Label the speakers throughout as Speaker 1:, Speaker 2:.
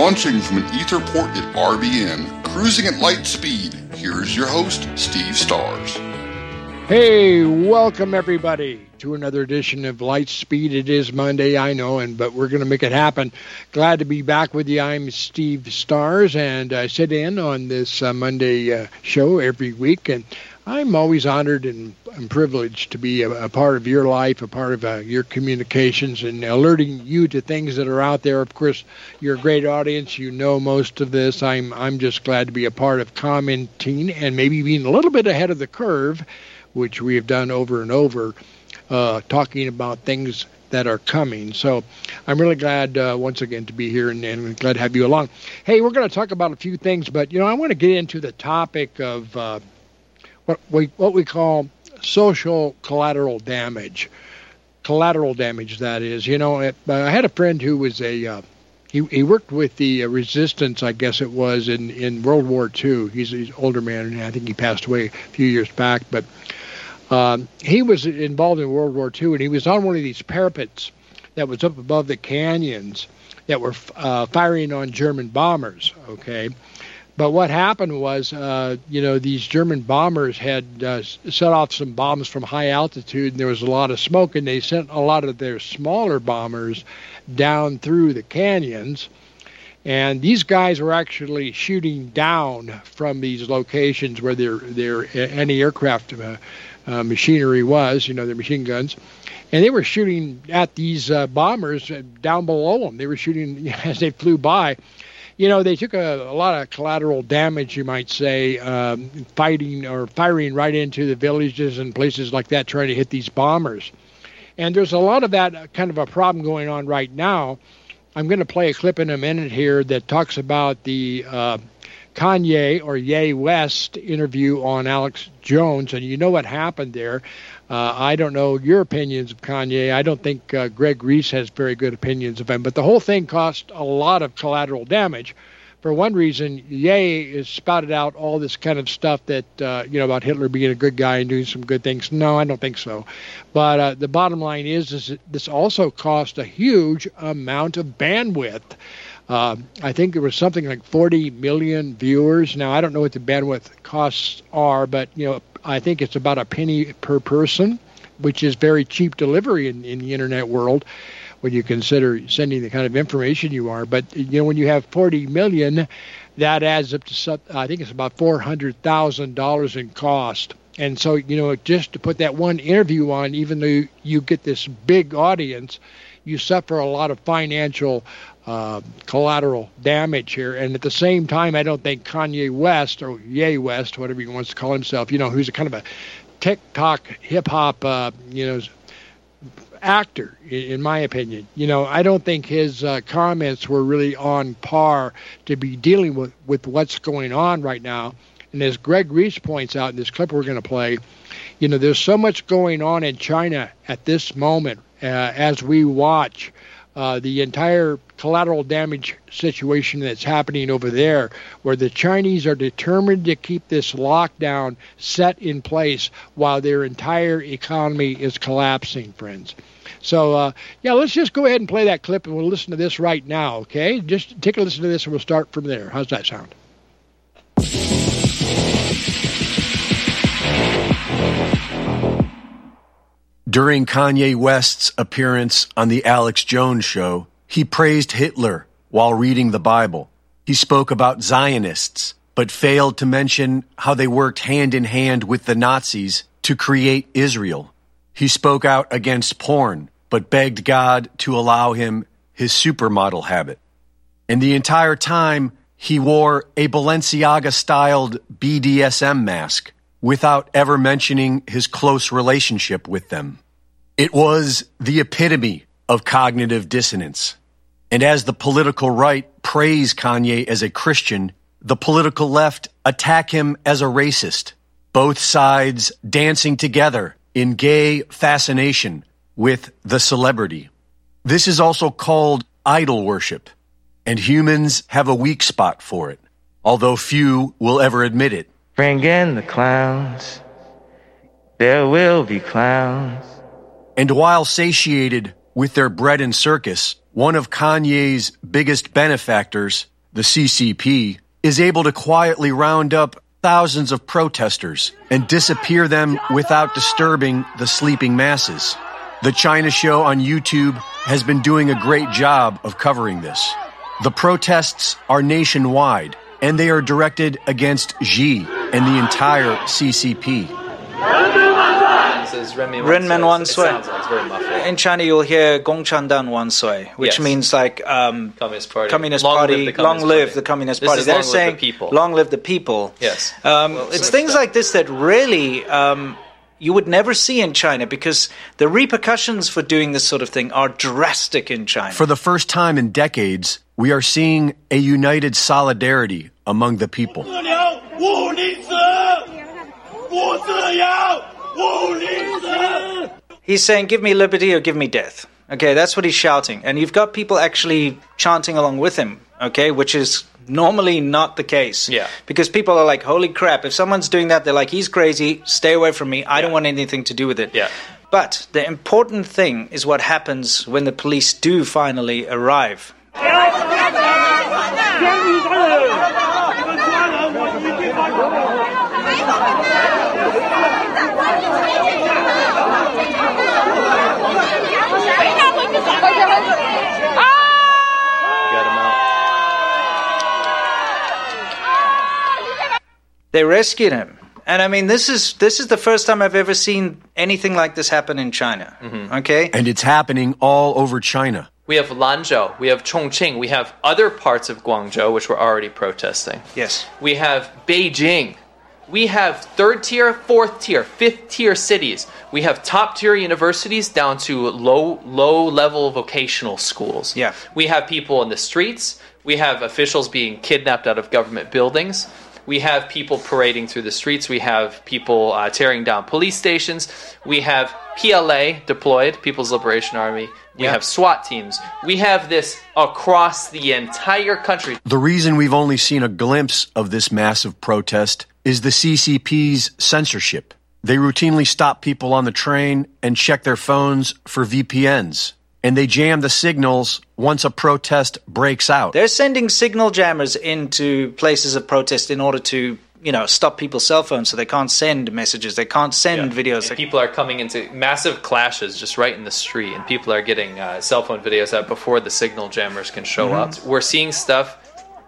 Speaker 1: Launching from an etherport at RBN, cruising at light speed, here's your host, Steve Stars.
Speaker 2: Hey, welcome everybody to another edition of Lightspeed. It is Monday, I know, but we're going to make it happen. Glad to be back with you. I'm Steve Stars, and I sit in on this Monday show every week, and I'm always honored and privileged to be a part of your life, a part of your communications, and alerting you to things that are out there. Of course, you're a great audience. You know most of this. I'm just glad to be a part of commenting and maybe being a little bit ahead of the curve, which we have done over and over, talking about things that are coming. So I'm really glad once again to be here and glad to have you along. Hey, we're going to talk about a few things, but I want to get into the topic of what we call social collateral damage. Collateral damage, that is. I had a friend who was he worked with the resistance, I guess it was, in World War II. He's an older man, and I think he passed away a few years back, but he was involved in World War II, and he was on one of these parapets that was up above the canyons that were firing on German bombers, okay? But what happened was, these German bombers had set off some bombs from high altitude, and there was a lot of smoke, and they sent a lot of their smaller bombers down through the canyons. And these guys were actually shooting down from these locations where their anti-aircraft machinery was, their machine guns. And they were shooting at these bombers down below them. They were shooting as they flew by. They took a lot of collateral damage, you might say, firing right into the villages and places like that, trying to hit these bombers. And there's a lot of that kind of a problem going on right now. I'm going to play a clip in a minute here that talks about the Kanye or Ye West interview on Alex Jones, and you know what happened there. I don't know your opinions of Kanye. I don't think Greg Reese has very good opinions of him, but the whole thing caused a lot of collateral damage. For one reason, Ye has spouted out all this kind of stuff that, about Hitler being a good guy and doing some good things. No, I don't think so. But the bottom line is this also cost a huge amount of bandwidth. I think there was something like 40 million viewers. Now, I don't know what the bandwidth costs are, but, I think it's about a penny per person, which is very cheap delivery in the Internet world when you consider sending the kind of information you are. But, when you have 40 million, that adds up to, I think it's about $400,000 in cost. And so, just to put that one interview on, even though you get this big audience, you suffer a lot of financial collateral damage here. And at the same time, I don't think Kanye West, or Ye West, whatever he wants to call himself, who's a kind of a TikTok hip-hop, actor, in my opinion. I don't think his comments were really on par to be dealing with what's going on right now. And as Greg Reese points out in this clip we're going to play, there's so much going on in China at this moment as we watch the entire collateral damage situation that's happening over there, where the Chinese are determined to keep this lockdown set in place while their entire economy is collapsing, friends. So, let's just go ahead and play that clip, and we'll listen to this right now, okay? Just take a listen to this, and we'll start from there. How's that sound?
Speaker 3: During Kanye West's appearance on The Alex Jones Show, he praised Hitler while reading the Bible. He spoke about Zionists, but failed to mention how they worked hand in hand with the Nazis to create Israel. He spoke out against porn, but begged God to allow him his supermodel habit. And the entire time, he wore a Balenciaga-styled BDSM mask without ever mentioning his close relationship with them. It was the epitome of cognitive dissonance. And as the political right praise Kanye as a Christian, the political left attack him as a racist, both sides dancing together in gay fascination with the celebrity. This is also called idol worship, and humans have a weak spot for it, although few will ever admit it.
Speaker 4: Bring in the clowns. There will be clowns.
Speaker 3: And while satiated with their bread and circus, one of Kanye's biggest benefactors the CCP, is able to quietly round up thousands of protesters and disappear them without disturbing the sleeping masses. The China Show on YouTube has been doing a great job of covering this. The protests are nationwide, and they are directed against Xi and the entire CCP.
Speaker 5: Renmen Wan Sui. In China, you'll hear Gongchandan Wan Sui, which means like
Speaker 6: Communist Party.
Speaker 5: Long live the Communist Party. They're saying long live the people.
Speaker 6: Yes.
Speaker 5: It's things like this that really you would never see in China, because the repercussions for doing this sort of thing are drastic in China.
Speaker 3: For the first time in decades, we are seeing a united solidarity among the people.
Speaker 5: He's saying, give me liberty or give me death. Okay, that's what he's shouting. And you've got people actually chanting along with him, okay, which is normally not the case.
Speaker 6: Yeah.
Speaker 5: Because people are like, holy crap, if someone's doing that, they're like, he's crazy, stay away from me, I don't want anything to do with it.
Speaker 6: Yeah.
Speaker 5: But the important thing is what happens when the police do finally arrive. They rescued him. And I mean, this is the first time I've ever seen anything like this happen in China. Okay?
Speaker 3: And it's happening all over China.
Speaker 6: We have Lanzhou, we have Chongqing, we have other parts of Guangzhou which were already protesting.
Speaker 5: Yes.
Speaker 6: We have Beijing. We have third tier, fourth tier, fifth tier cities. We have top tier universities down to low level vocational schools.
Speaker 5: Yeah.
Speaker 6: We have people in the streets. We have officials being kidnapped out of government buildings. We have people parading through the streets. We have people tearing down police stations. We have PLA deployed, People's Liberation Army. We have SWAT teams. We have this across the entire country.
Speaker 3: The reason we've only seen a glimpse of this massive protest is the CCP's censorship. They routinely stop people on the train and check their phones for VPNs. And they jam the signals once a protest breaks out.
Speaker 5: They're sending signal jammers into places of protest in order to, stop people's cell phones so they can't send messages, they can't send videos.
Speaker 6: And people are coming into massive clashes just right in the street, and people are getting cell phone videos out before the signal jammers can show up. We're seeing stuff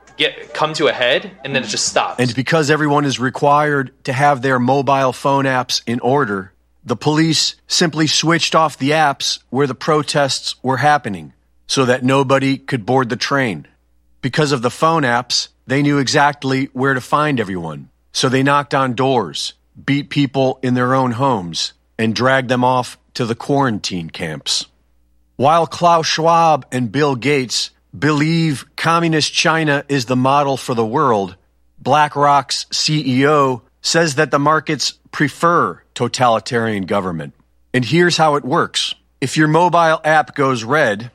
Speaker 6: come to a head, and then it just stops.
Speaker 3: And because everyone is required to have their mobile phone apps in order, the police simply switched off the apps where the protests were happening so that nobody could board the train. Because of the phone apps, they knew exactly where to find everyone. So they knocked on doors, beat people in their own homes, and dragged them off to the quarantine camps. While Klaus Schwab and Bill Gates believe communist China is the model for the world, BlackRock's CEO says that the markets prefer totalitarian government. And here's how it works. If your mobile app goes red,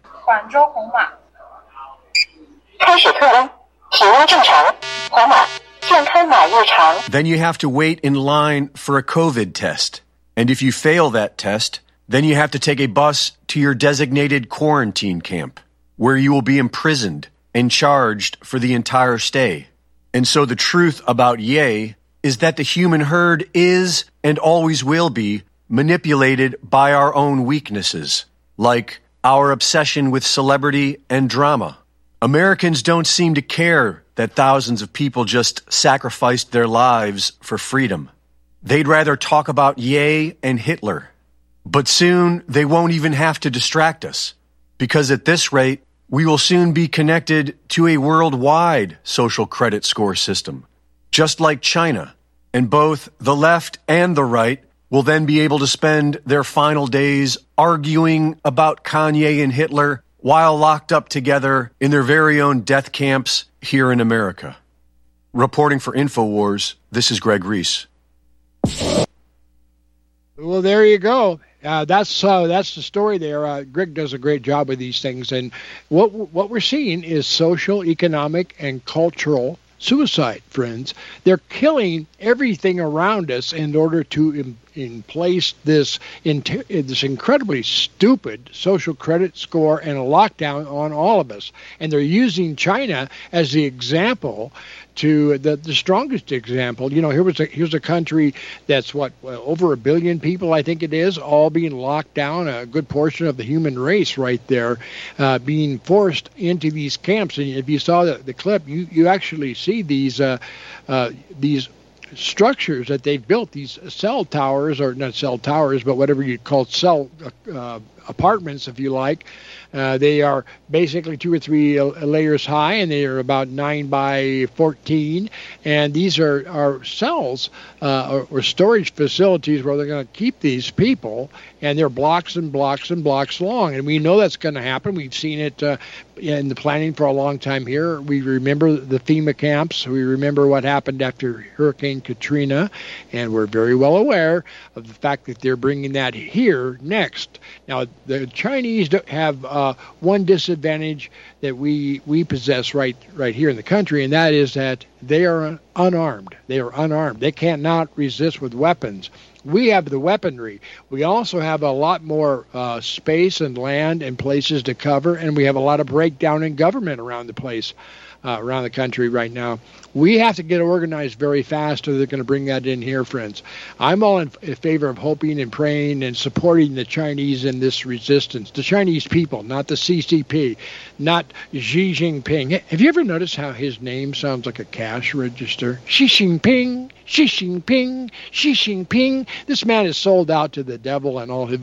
Speaker 3: then you have to wait in line for a COVID test. And if you fail that test, then you have to take a bus to your designated quarantine camp, where you will be imprisoned and charged for the entire stay. And so the truth about Ye is that the human herd is and always will be manipulated by our own weaknesses, like our obsession with celebrity and drama. Americans don't seem to care that thousands of people just sacrificed their lives for freedom. They'd rather talk about Ye and Hitler. But soon they won't even have to distract us, because at this rate, we will soon be connected to a worldwide social credit score system, just like China, and both the left and the right will then be able to spend their final days arguing about Kanye and Hitler while locked up together in their very own death camps here in America. Reporting for InfoWars, this is Greg Reese.
Speaker 2: Well, there you go. That's the story there. Greg does a great job with these things, and what we're seeing is social, economic, and cultural suicide, friends. They're killing everything around us in order to in place this incredibly stupid social credit score and a lockdown on all of us. And they're using China as the example, to the strongest example. Here's a country that's over 1 billion people, I think it is, all being locked down, a good portion of the human race right there being forced into these camps. And if you saw the clip, you actually see these structures that they've built, these cell towers, or not cell towers, but whatever you call cell apartments, if you like. They are basically 2 or 3 layers high, and they are about 9 by 14. And these are cells or storage facilities where they're going to keep these people, and they're blocks and blocks and blocks long. And we know that's going to happen. We've seen it in the planning for a long time here. We remember the FEMA camps. We remember what happened after Hurricane Katrina, and we're very well aware of the fact that they're bringing that here next. Now, the Chinese have one disadvantage that we possess right here in the country, and that is that they are unarmed. They are unarmed. They cannot resist with weapons. We have the weaponry. We also have a lot more space and land and places to cover, and we have a lot of breakdown in government around the place, around the country right now. We have to get organized very fast, or they're going to bring that in here, friends. I'm all in favor of hoping and praying and supporting the Chinese in this resistance. The Chinese people, not the CCP, not Xi Jinping. Have you ever noticed how his name sounds like a cash register? Xi Jinping, Xi Jinping, Xi Jinping. This man is sold out to the devil and all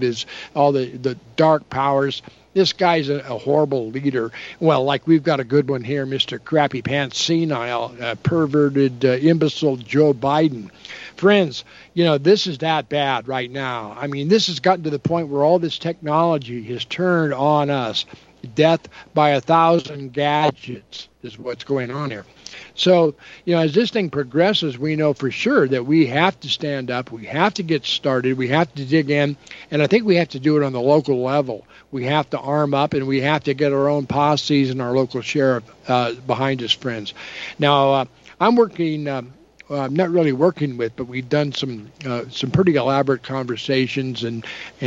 Speaker 2: the dark powers. This guy's a horrible leader. Well, like we've got a good one here, Mr. Crappy Pants Senile, perverted imbecile Joe Biden. Friends, this is that bad right now. I mean, this has gotten to the point where all this technology has turned on us. Death by 1,000 gadgets is what's going on here. So, as this thing progresses, we know for sure that we have to stand up. We have to get started. We have to dig in. And I think we have to do it on the local level. We have to arm up, and we have to get our own posses and our local sheriff behind us, friends. Now, I'm working... I'm not really working with, but we've done some pretty elaborate conversations and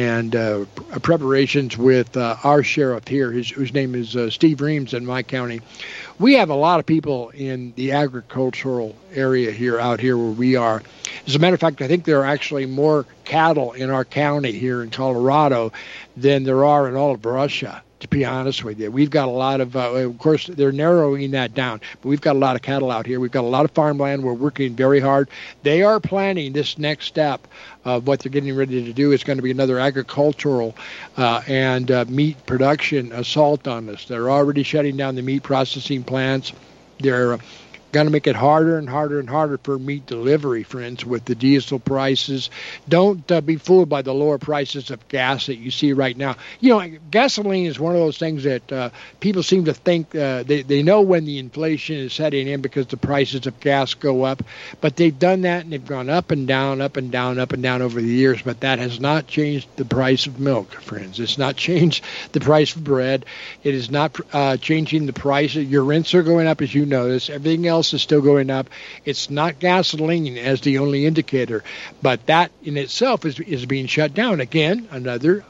Speaker 2: preparations with our sheriff here, whose name is Steve Reams in my county. We have a lot of people in the agricultural area out here where we are. As a matter of fact, I think there are actually more cattle in our county here in Colorado than there are in all of Russia, to be honest with you. We've got a lot of course, they're narrowing that down, but we've got a lot of cattle out here. We've got a lot of farmland. We're working very hard. They are planning this next step of what they're getting ready to do. Is going to be another agricultural and meat production assault on us. They're already shutting down the meat processing plants. They're going to make it harder and harder and harder for meat delivery, friends, with the diesel prices. Don't be fooled by the lower prices of gas that you see right now. Gasoline is one of those things that people seem to think they know when the inflation is setting in because the prices of gas go up. But they've done that, and they've gone up and down, up and down, up and down over the years. But that has not changed the price of milk, friends. It's not changed the price of bread. It is not changing the price. Your rents are going up, as you notice. Everything else is still going up. It's not gasoline as the only indicator, but that in itself is being shut down. Again, another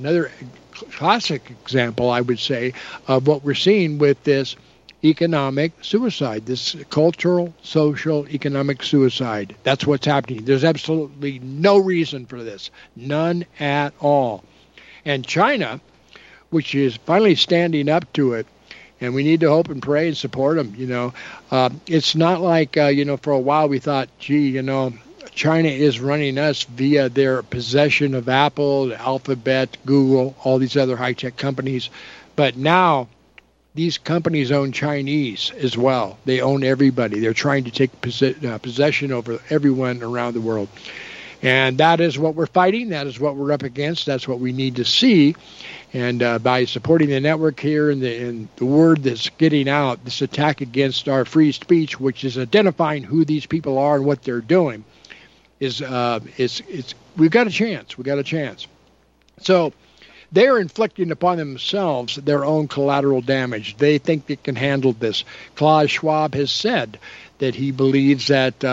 Speaker 2: classic example, I would say, of what we're seeing with this economic suicide, this cultural, social, economic suicide. That's what's happening. There's absolutely no reason for this. None at all. And China, which is finally standing up to it, and we need to hope and pray and support them. It's not like, for a while we thought, China is running us via their possession of Apple, Alphabet, Google, all these other high-tech companies. But now these companies own Chinese as well. They own everybody. They're trying to take possession over everyone around the world. And that is what we're fighting. That is what we're up against. That's what we need to see. And by supporting the network here and the word that's getting out, this attack against our free speech, which is identifying who these people are and what they're doing, we've got a chance. We've got a chance. So they're inflicting upon themselves their own collateral damage. They think they can handle this. Klaus Schwab has said that he believes that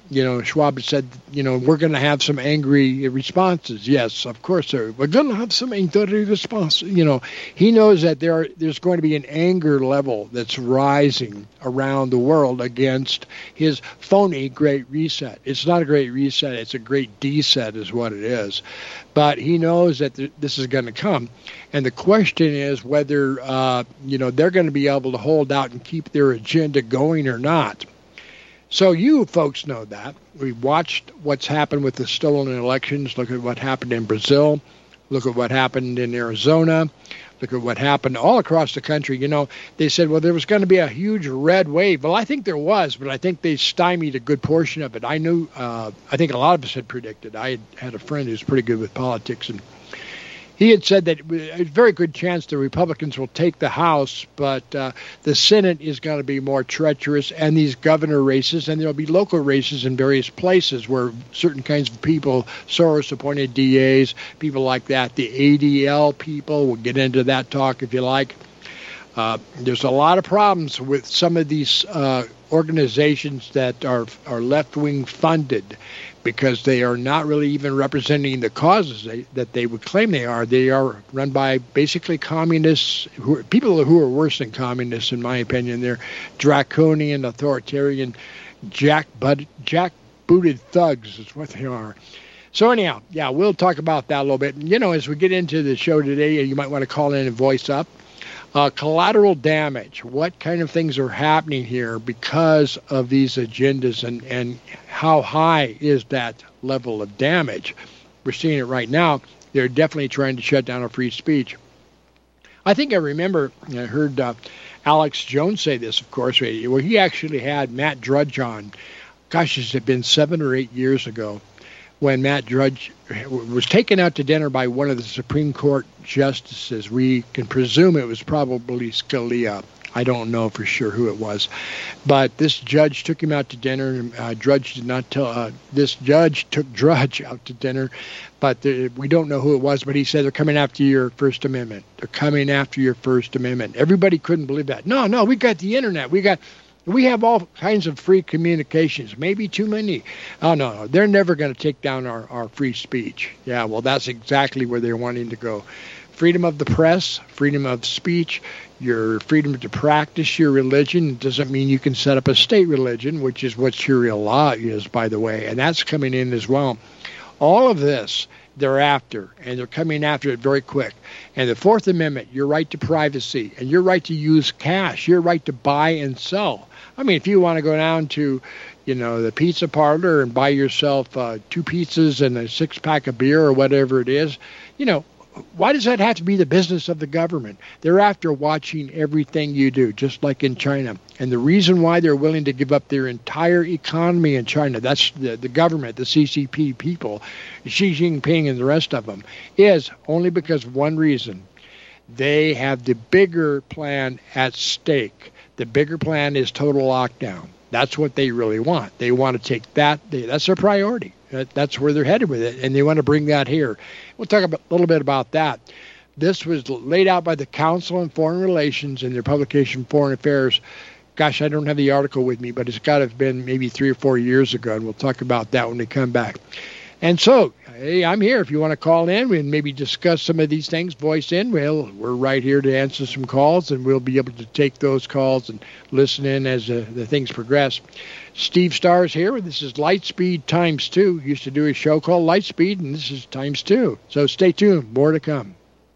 Speaker 2: Schwab said, we're going to have some angry responses. Yes, of course, we're going to have some angry responses. He knows that there's going to be an anger level that's rising around the world against his phony Great Reset. It's not a Great Reset. It's a Great Deset is what it is. But he knows that this is going to come. And the question is whether, they're going to be able to hold out and keep their agenda going or not. So you folks know that. We've watched what's happened with the stolen elections. Look at what happened in Brazil. Look at what happened in Arizona. Look at what happened all across the country. They said, well, there was going to be a huge red wave. Well, I think there was, but I think they stymied a good portion of it. I think a lot of us had predicted. I had a friend who's pretty good with politics, and he had said that a very good chance the Republicans will take the House, but the Senate is going to be more treacherous, and these governor races, and there will be local races in various places where certain kinds of people, Soros-appointed DAs, people like that, the ADL people, we'll get into that talk if you like. There's a lot of problems with some of these organizations that are left-wing funded, because they are not really even representing the causes that they would claim they are. They are run by basically communists, people who are worse than communists, in my opinion. They're draconian, authoritarian, jack-booted thugs is what they are. So anyhow, we'll talk about that a little bit. As we get into the show today, you might want to call in and voice up. Collateral damage. What kind of things are happening here because of these agendas, and how high is that level of damage? We're seeing it right now. They're definitely trying to shut down our free speech. I think I remember, I heard Alex Jones say this, of course, where he actually had Matt Drudge on. Gosh, this had been 7 or 8 years ago, when Matt Drudge was taken out to dinner by one of the Supreme Court justices. We can presume it was probably Scalia. I don't know for sure who it was. But this judge took him out to dinner, and Drudge did not tell. This judge took Drudge out to dinner, but we don't know who it was. But he said, they're coming after your First Amendment. They're coming after your First Amendment. Everybody couldn't believe that. No, we got the internet. We have all kinds of free communications, maybe too many. Oh, no, they're never going to take down our free speech. Yeah, well, that's exactly where they're wanting to go. Freedom of the press, freedom of speech, your freedom to practice your religion doesn't mean you can set up a state religion, which is what Sharia law is, by the way, and that's coming in as well. All of this they're after, and they're coming after it very quick. And the Fourth Amendment, your right to privacy, and your right to use cash, your right to buy and sell. I mean, if you want to go down to, the pizza parlor and buy yourself 2 pizzas and a 6-pack of beer or whatever it is, why does that have to be the business of the government? They're after watching everything you do, just like in China. And the reason why they're willing to give up their entire economy in China, that's the government, the CCP people, Xi Jinping and the rest of them, is only because of one reason. They have the bigger plan at stake. The bigger plan is total lockdown. That's what they really want. They want to take that. That's their priority. That's where they're headed with it, and they want to bring that here. We'll talk a little bit about that. This was laid out by the Council on Foreign Relations in their publication Foreign Affairs. Gosh, I don't have the article with me, but it's got to have been maybe 3 or 4 years ago, and we'll talk about that when we come back. And so, hey, I'm here. If you want to call in and maybe discuss some of these things, voice in. Well, we're right here to answer some calls, and we'll be able to take those calls and listen in as the things progress. Steve Stars here. This is Lightspeed times 2. Used to do a show called Lightspeed, and this is times 2. So stay tuned. More to come.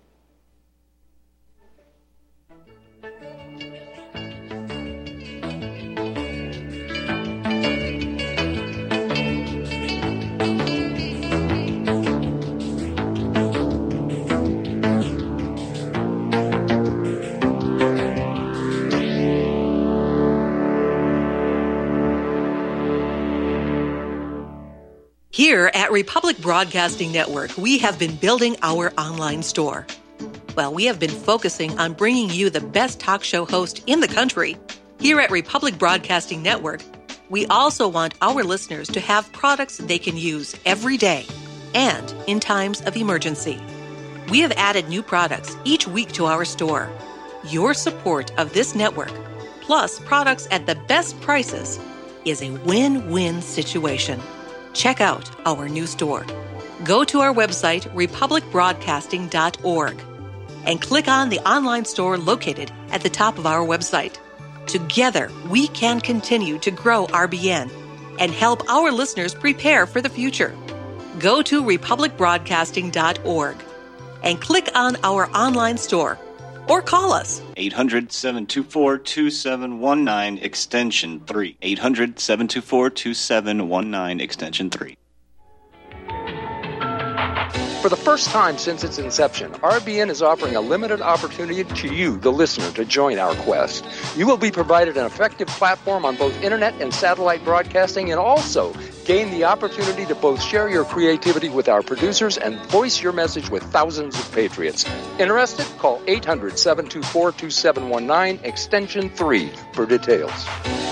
Speaker 7: Here at Republic Broadcasting Network, we have been building our online store. Well, we have been focusing on bringing you the best talk show host in the country. Here at Republic Broadcasting Network, we also want our listeners to have products they can use every day and in times of emergency. We have added new products each week to our store. Your support of this network, plus products at the best prices, is a win-win situation. Check out our new store. Go to our website, republicbroadcasting.org, and click on the online store located at the top of our website. Together, we can continue to grow RBN and help our listeners prepare for the future. Go to republicbroadcasting.org and click on our online store or call us.
Speaker 8: 800-724-2719, extension 3. 800-724-2719, extension 3.
Speaker 9: For the first time since its inception, RBN is offering a limited opportunity to you, the listener, to join our quest. You will be provided an effective platform on both internet and satellite broadcasting, and also gain the opportunity to both share your creativity with our producers and voice your message with thousands of patriots. Interested? Call 800-724-2719, extension 3 for details.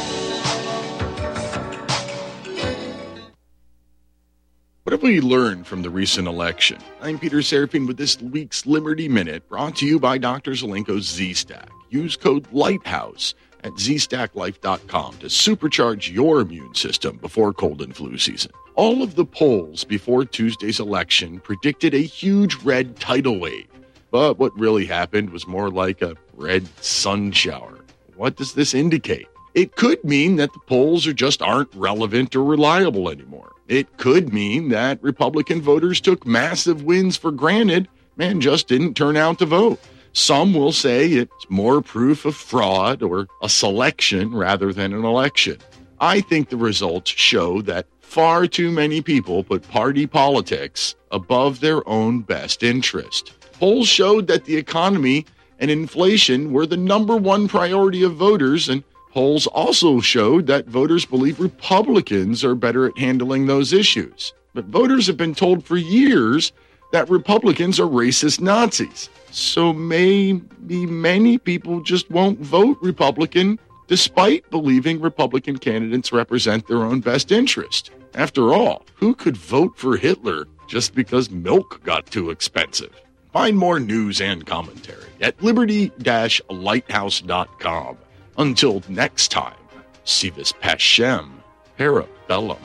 Speaker 10: What have we learned from the recent election? I'm Peter Serafin with this week's Liberty Minute, brought to you by Dr. Zelenko's Z-Stack. Use code LIGHTHOUSE at zstacklife.com to supercharge your immune system before cold and flu season. All of the polls before Tuesday's election predicted a huge red tidal wave, but what really happened was more like a red sun shower. What does this indicate? It could mean that the polls just aren't relevant or reliable anymore. It could mean that Republican voters took massive wins for granted and just didn't turn out to vote. Some will say it's more proof of fraud or a selection rather than an election. I think the results show that far too many people put party politics above their own best interest. Polls showed that the economy and inflation were the number one priority of voters, and polls also showed that voters believe Republicans are better at handling those issues. But voters have been told for years that Republicans are racist Nazis. So maybe many people just won't vote Republican despite believing Republican candidates represent their own best interest. After all, who could vote for Hitler just because milk got too expensive? Find more news and commentary at liberty-lighthouse.com. Until next time, Sivas Pashem, Parabellum.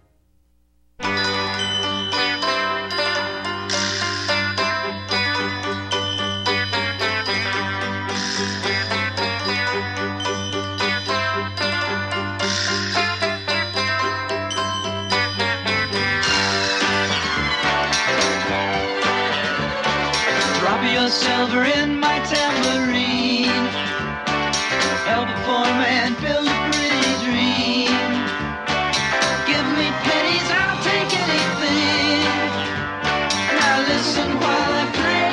Speaker 11: Drop your silver in my tambourine. Help a poor man build a pretty dream. Give me pennies, I'll take anything. Now listen while I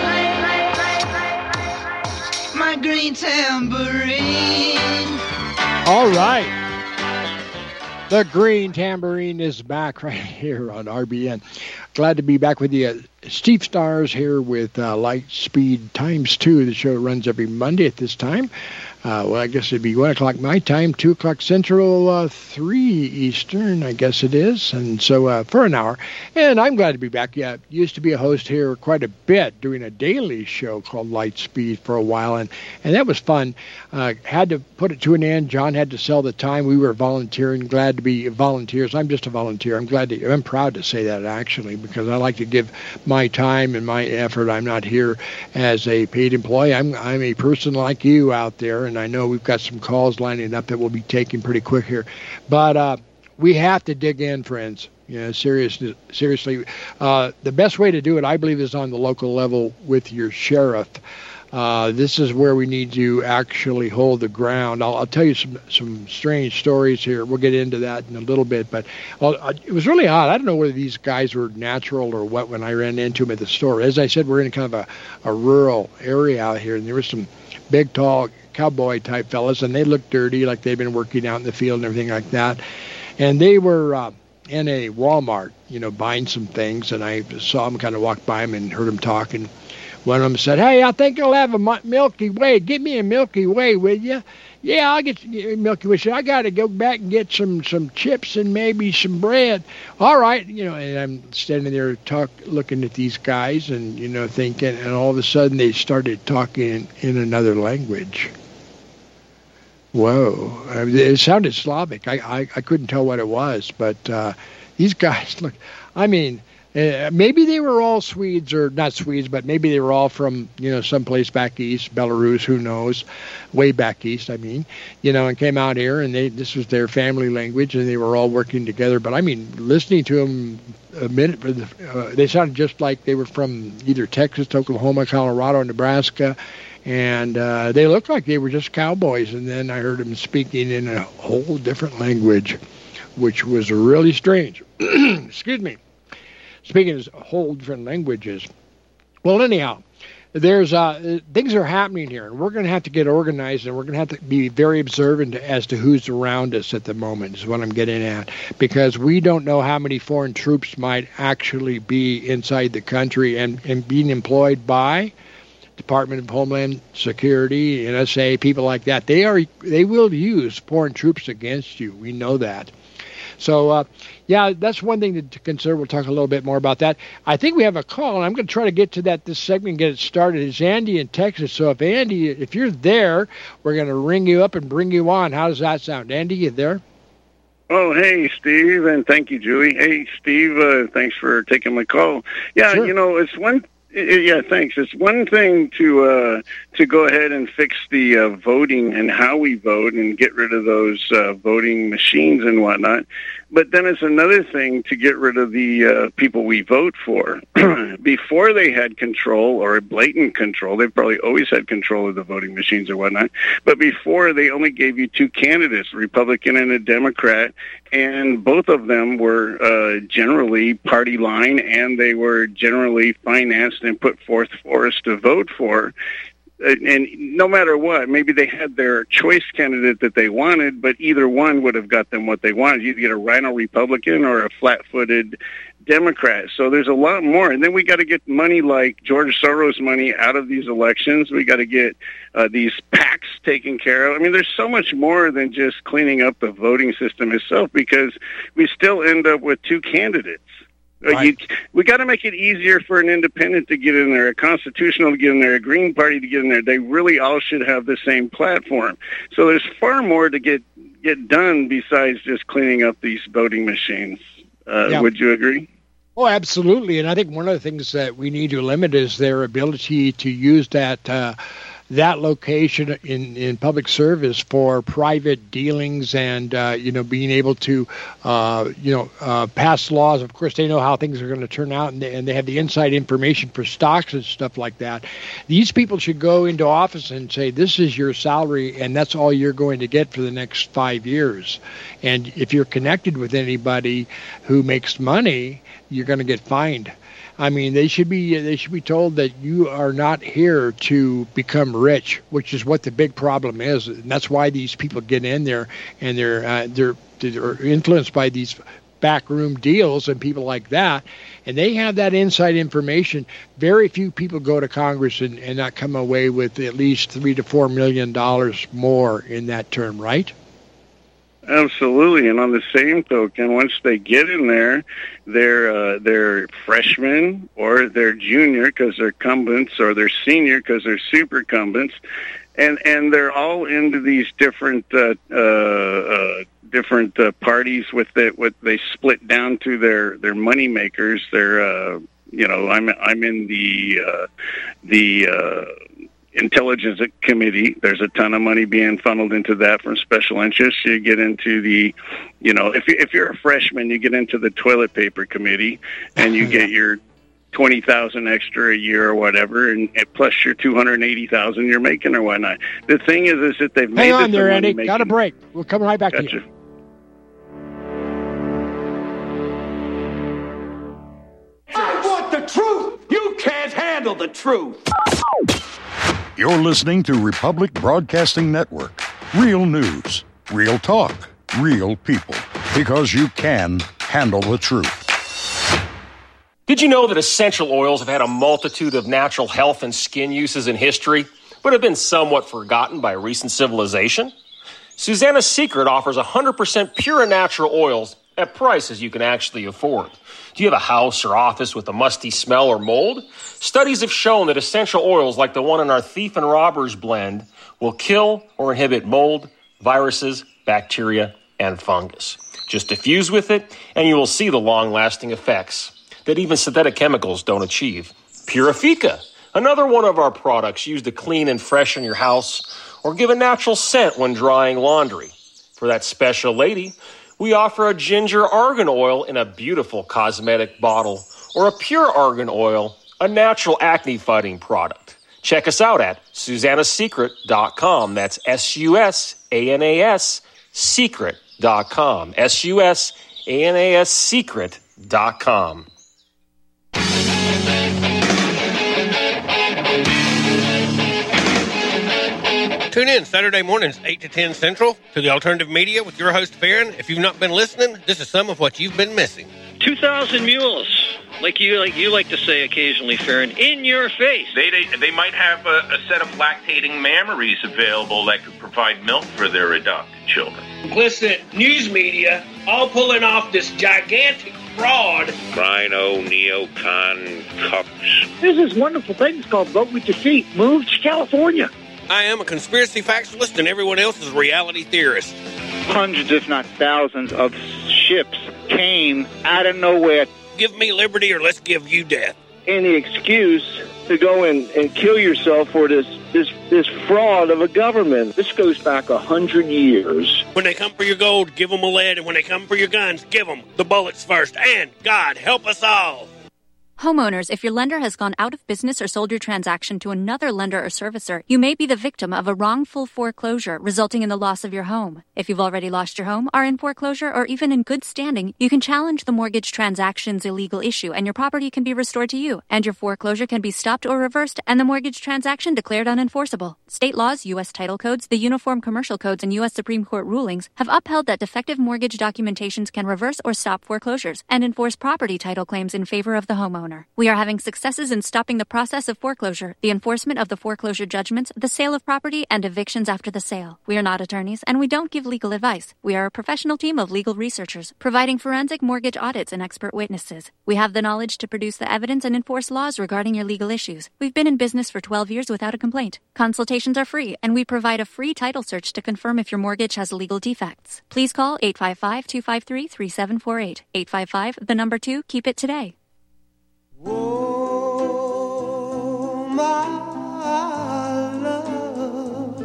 Speaker 11: play my green tambourine.
Speaker 2: All right. The Green Tambourine is back right here on RBN. Glad to be back with you. Steve Stars here with Light Speed Times 2. The show runs every Monday at this time. Well, I guess it'd be 1 o'clock my time, 2 o'clock Central, 3 Eastern, I guess it is. And so for an hour. And I'm glad to be back. Yeah, used to be a host here quite a bit, doing a daily show called Light Speed for a while. And that was fun. Had to put it to an end. John had to sell the time. We were volunteering. Glad to be volunteers. I'm just a volunteer. I'm proud to say that, actually, because I like to give my time and my effort. I'm not here as a paid employee. I'm a person like you out there, and I know we've got some calls lining up that we'll be taking pretty quick here. But we have to dig in, friends. You know, seriously. The best way to do it, I believe, is on the local level with your sheriff. This is where we need to actually hold the ground. I'll tell you some strange stories here. We'll get into that in a little bit. But it was really odd. I don't know whether these guys were natural or what when I ran into them at the store. As I said, we're in kind of a rural area out here, and there were some big, tall cowboy-type fellas, and they looked dirty, like they'd been working out in the field and everything like that. And they were in a Walmart, buying some things, and I saw them kind of walk by them and heard them talking. One of them said, "Hey, I think you'll have a Milky Way. Get me a Milky Way, will you?" "Yeah, I'll get you a Milky Way." I got to go back and get some chips and maybe some bread. "All right." And I'm standing there looking at these guys and, thinking, and all of a sudden they started talking in another language. Whoa. It sounded Slavic. I couldn't tell what it was, but these guys, look, I mean, maybe they were all Swedes, or not Swedes, but maybe they were all from, someplace back east, Belarus, who knows, way back east, I mean, and came out here, and this was their family language, and they were all working together. But I mean, listening to them a minute, they sounded just like they were from either Texas, Oklahoma, Colorado, Nebraska, and they looked like they were just cowboys. And then I heard them speaking in a whole different language, which was really strange. Excuse me. Speaking of whole different languages. Well, anyhow, there's things are happening here, and we're going to have to get organized, and we're going to have to be very observant as to who's around us at the moment, is what I'm getting at, because we don't know how many foreign troops might actually be inside the country and being employed by Department of Homeland Security, NSA, people like that. They will use foreign troops against you. We know that. So, yeah, that's one thing to consider. We'll talk a little bit more about that. I think we have a call, and I'm going to try to get to this segment and get it started. It's Andy in Texas. So if you're there, we're going to ring you up and bring you on. How does that sound? Andy, you there?
Speaker 12: Oh, hey, Steve, and thank you, Julie. Hey, Steve, thanks for taking my call. Yeah, sure. It's one... Yeah, thanks. It's one thing to go ahead and fix the voting and how we vote and get rid of those voting machines and whatnot. But then it's another thing to get rid of the people we vote for. Before they had control, or blatant control, they've probably always had control of the voting machines or whatnot. But before, they only gave you two candidates, a Republican and a Democrat, and both of them were generally party line, and they were generally financed and put forth for us to vote for. And no matter what, maybe they had their choice candidate that they wanted, but either one would have got them what they wanted. You'd get a rhino Republican or a flat-footed Democrat. So there's a lot more. And then we got to get money like George Soros money out of these elections. We got to get these PACs taken care of. I mean, there's so much more than just cleaning up the voting system itself, because we still end up with two candidates. Right. We got to make it easier for an independent to get in there, a constitutional to get in there, a Green Party to get in there. They really all should have the same platform. So there's far more to get done besides just cleaning up these voting machines. Yeah. Would you agree?
Speaker 2: Oh, absolutely. And I think one of the things that we need to limit is their ability to use that location in public service for private dealings and, being able to, pass laws. Of course, they know how things are going to turn out, and they have the inside information for stocks and stuff like that. These people should go into office and say, this is your salary, and that's all you're going to get for the next 5 years. And if you're connected with anybody who makes money, you're going to get fined. I mean, they should be told that you are not here to become rich, which is what the big problem is, and that's why these people get in there, and they're influenced by these backroom deals and people like that, and they have that inside information. Very few people go to Congress and not come away with at least $3 to $4 million more in that term, right?
Speaker 12: Absolutely, and on the same token, once they get in there, they're freshmen or they're junior because they're incumbents, or they're senior because they're super incumbents, and they're all into these different parties with what they split down to their money makers. I'm in the Intelligence Committee. There's a ton of money being funneled into that from special interests. You get into the, if you're a freshman, you get into the Toilet Paper Committee, and you get your $20,000 extra a year or whatever, and plus your $280,000 you're making or whatnot. The thing is that they've made.
Speaker 2: Hang on there, Andy. Got a break. We'll come right back to you.
Speaker 13: I want the truth. You can't handle the truth.
Speaker 14: You're listening to Republic Broadcasting Network. Real news, real talk, real people. Because you can handle the truth.
Speaker 15: Did you know that essential oils have had a multitude of natural health and skin uses in history, but have been somewhat forgotten by recent civilization? Susanna's Secret offers 100% pure and natural oils at prices you can actually afford. Do you have a house or office with a musty smell or mold? Studies have shown that essential oils like the one in our Thief and Robbers blend will kill or inhibit mold, viruses, bacteria, and fungus. Just diffuse with it, and you will see the long-lasting effects that even synthetic chemicals don't achieve. Purifica, another one of our products used to clean and freshen your house or give a natural scent when drying laundry. For that special lady, we offer a ginger argan oil in a beautiful cosmetic bottle or a pure argan oil, a natural acne-fighting product. Check us out at SusannaSecret.com. That's SUSANAS Secret.com. SUSANAS Secret.com.
Speaker 16: Tune in Saturday mornings, 8 to 10 Central, to the Alternative Media with your host, Farron. If you've not been listening, this is some of what you've been missing.
Speaker 17: 2,000 mules, like you like to say occasionally, Farron, in your face.
Speaker 18: They might have a set of lactating mammaries available that could provide milk for their adopted children.
Speaker 16: Complicit news media all pulling off this gigantic fraud.
Speaker 18: Rhino, neocon, cucks.
Speaker 19: There's this wonderful thing called Vote With Your Feet. Move to California.
Speaker 16: I am a conspiracy factualist, and everyone else is a reality theorist.
Speaker 20: Hundreds, if not thousands, of ships came out of nowhere.
Speaker 16: Give me liberty or let's give you death.
Speaker 19: Any excuse to go and kill yourself for this fraud of a government. This goes back 100 years.
Speaker 16: When they come for your gold, give them a lead, and when they come for your guns, give them the bullets first. And God help us all.
Speaker 21: Homeowners, if your lender has gone out of business or sold your transaction to another lender or servicer, you may be the victim of a wrongful foreclosure, resulting in the loss of your home. If you've already lost your home, are in foreclosure, or even in good standing, you can challenge the mortgage transaction's illegal issue, and your property can be restored to you, and your foreclosure can be stopped or reversed, and the mortgage transaction declared unenforceable. State laws, U.S. title codes, the Uniform Commercial Codes, and U.S. Supreme Court rulings have upheld that defective mortgage documentations can reverse or stop foreclosures and enforce property title claims in favor of the homeowner. We are having successes in stopping the process of foreclosure, the enforcement of the foreclosure judgments, the sale of property, and evictions after the sale. We are not attorneys, and we don't give legal advice. We are a professional team of legal researchers, providing forensic mortgage audits and expert witnesses. We have the knowledge to produce the evidence and enforce laws regarding your legal issues. We've been in business for 12 years without a complaint. Consultations are free, and we provide a free title search to confirm if your mortgage has legal defects. Please call 855-253-3748. 855, the number 2, keep it today.
Speaker 11: Oh, my love,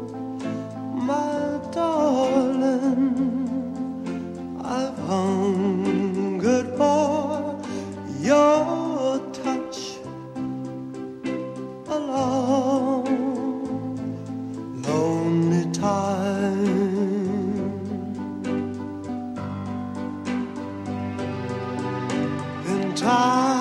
Speaker 11: my darling, I've hungered for your touch a long, lonely time. In time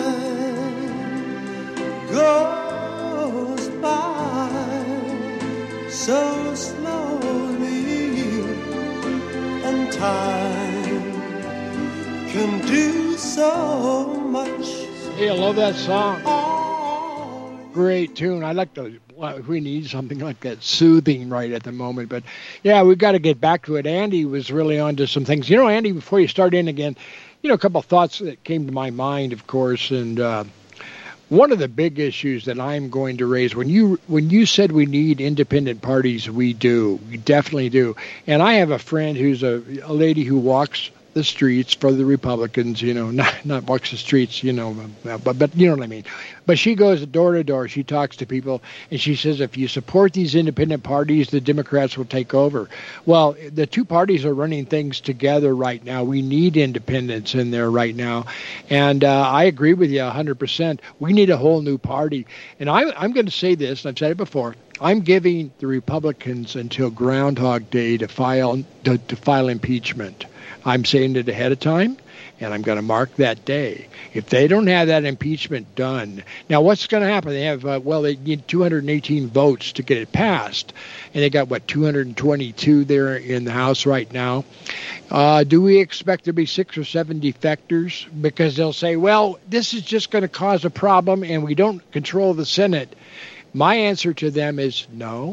Speaker 11: goes by so slowly, and time can do so much.
Speaker 2: Hey, I love that song. Great tune. I like the. We need something like that, soothing right at the moment. But yeah, we've got to get back to it. Andy was really onto some things. You know, Andy, before you start in again, a couple of thoughts that came to my mind, of course, and one of the big issues that I'm going to raise, when you said we need independent parties, we do. We definitely do. And I have a friend who's a lady who walks the streets for the Republicans, not walks the streets, but you know what I mean. But she goes door to door, she talks to people, and she says if you support these independent parties, the Democrats will take over. Well, the two parties are running things together right now. We need independents in there right now. And I agree with you 100%. We need a whole new party. And I'm going to say this, and I've said it before, I'm giving the Republicans until Groundhog Day to file impeachment. I'm saying it ahead of time, and I'm going to mark that day. If they don't have that impeachment done, now what's going to happen? They have, they need 218 votes to get it passed, and they got, 222 there in the House right now. Do we expect there to be 6 or 7 defectors? Because they'll say, well, this is just going to cause a problem, and we don't control the Senate. My answer to them is no.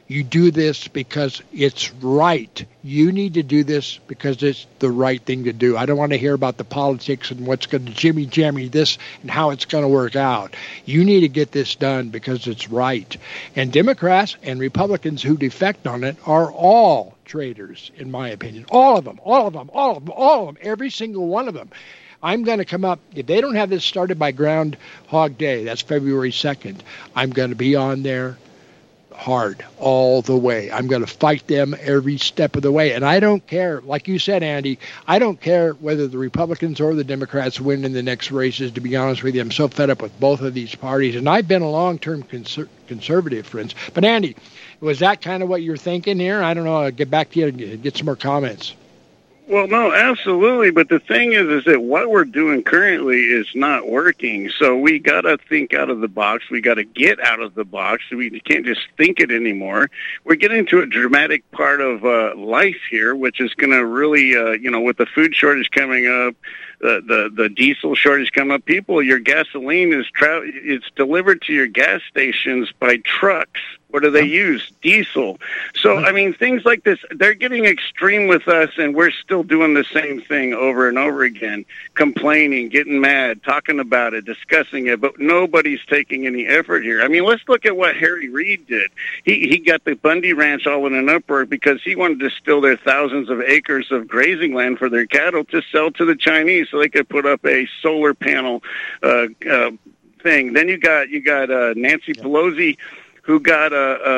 Speaker 2: You do this because it's right. You need to do this because it's the right thing to do. I don't want to hear about the politics and what's going to jimmy-jammy this and how it's going to work out. You need to get this done because it's right. And Democrats and Republicans who defect on it are all traitors, in my opinion. All of them, every single one of them. I'm going to come up, if they don't have this started by Groundhog Day, that's February 2nd, I'm going to be on there hard all the way. I'm going to fight them every step of the way. And I don't care, like you said, Andy, I don't care whether the Republicans or the Democrats win in the next races, to be honest with you. I'm so fed up with both of these parties. And I've been a long-term conservative, friends. But Andy, was that kind of what you're thinking here? I don't know. I'll get back to you and get some more comments.
Speaker 12: Well, no, absolutely. But the thing is that what we're doing currently is not working. So we got to think out of the box. We got to get out of the box. We can't just think it anymore. We're getting to a dramatic part of life here, which is going to really, with the food shortage coming up, the diesel shortage coming up, your gasoline it's delivered to your gas stations by trucks. What do they use? Diesel. So, I mean, things like this, they're getting extreme with us, and we're still doing the same thing over and over again, complaining, getting mad, talking about it, discussing it, but nobody's taking any effort here. I mean, let's look at what Harry Reid did. He got the Bundy Ranch all in an uproar because he wanted to steal their thousands of acres of grazing land for their cattle to sell to the Chinese so they could put up a solar panel thing. Then you got Nancy Pelosi, who got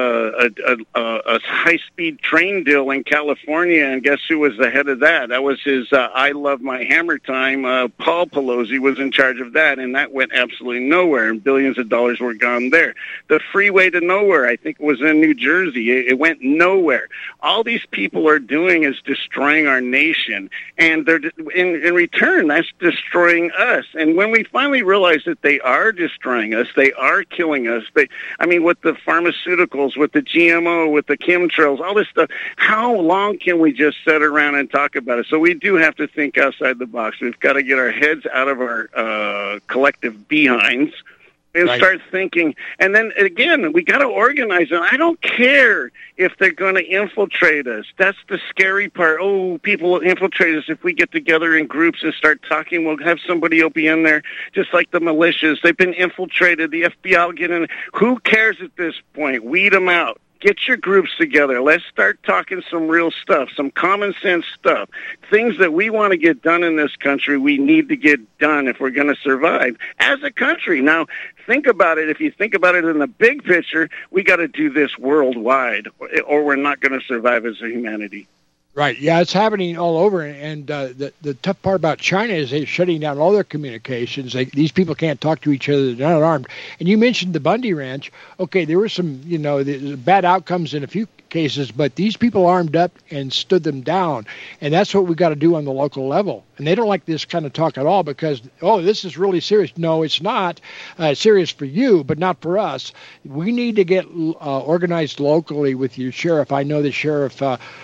Speaker 12: a high-speed train deal in California, and guess who was the head of that? That was his I Love My Hammer time. Paul Pelosi was in charge of that, and that went absolutely nowhere, and billions of dollars were gone there. The freeway to nowhere, I think it was in New Jersey. It went nowhere. All these people are doing is destroying our nation, and they're in return, that's destroying us. And when we finally realize that they are destroying us, they are killing us, with the pharmaceuticals, with the GMO, with the chemtrails, all this stuff, how long can we just sit around and talk about it? So we do have to think outside the box. We've got to get our heads out of our collective behinds and start thinking. And then, again, we got to organize. And I don't care if they're going to infiltrate us. That's the scary part. Oh, people will infiltrate us if we get together in groups and start talking. We'll have somebody will be in there, just like the militias. They've been infiltrated. The FBI will get in. Who cares at this point? Weed them out. Get your groups together. Let's start talking some real stuff, some common sense stuff. Things that we want to get done in this country, we need to get done if we're going to survive as a country. Now, think about it. If you think about it in the big picture, we got to do this worldwide, or we're not going to survive as a humanity.
Speaker 2: Right. Yeah, it's happening all over. And the tough part about China is they're shutting down all their communications. These people can't talk to each other. They're not armed. And you mentioned the Bundy Ranch. Okay, there were some, bad outcomes in a few cases, but these people armed up and stood them down. And that's what we got to do on the local level. And they don't like this kind of talk at all because, this is really serious. No, it's not. It's serious for you, but not for us. We need to get organized locally with your sheriff. I know the sheriff...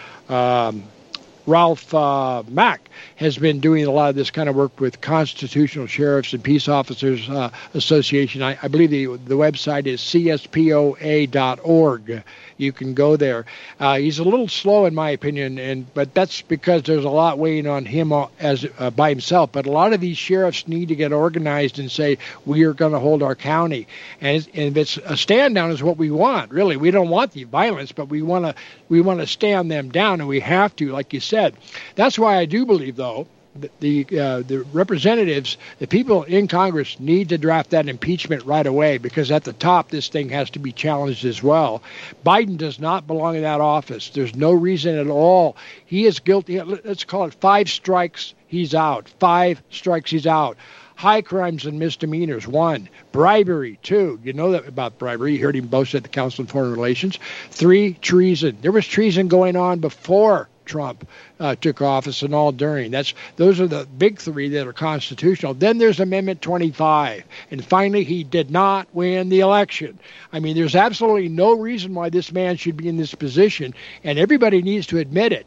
Speaker 2: Ralph Mack has been doing a lot of this kind of work with Constitutional Sheriffs and Peace Officers Association. I believe the website is cspoa.org. You can go there. He's a little slow, in my opinion, but that's because there's a lot weighing on him as by himself. But a lot of these sheriffs need to get organized and say, we are going to hold our county. And if it's a stand down is what we want, really. We don't want the violence, but we want to stand them down, and we have to, like you said. That's why I do believe, though, the representatives, the people in Congress need to draft that impeachment right away, because at the top, this thing has to be challenged as well. Biden does not belong in that office. There's no reason at all. He is guilty. Let's call it 5 strikes, he's out. 5 strikes, he's out. High crimes and misdemeanors, 1. Bribery, 2. You know that about bribery. You heard him boast at the Council on Foreign Relations. 3, treason. There was treason going on before Trump took office and all during. Those are the big 3 that are constitutional. Then there's Amendment 25. And finally, he did not win the election. I mean, there's absolutely no reason why this man should be in this position, and everybody needs to admit it.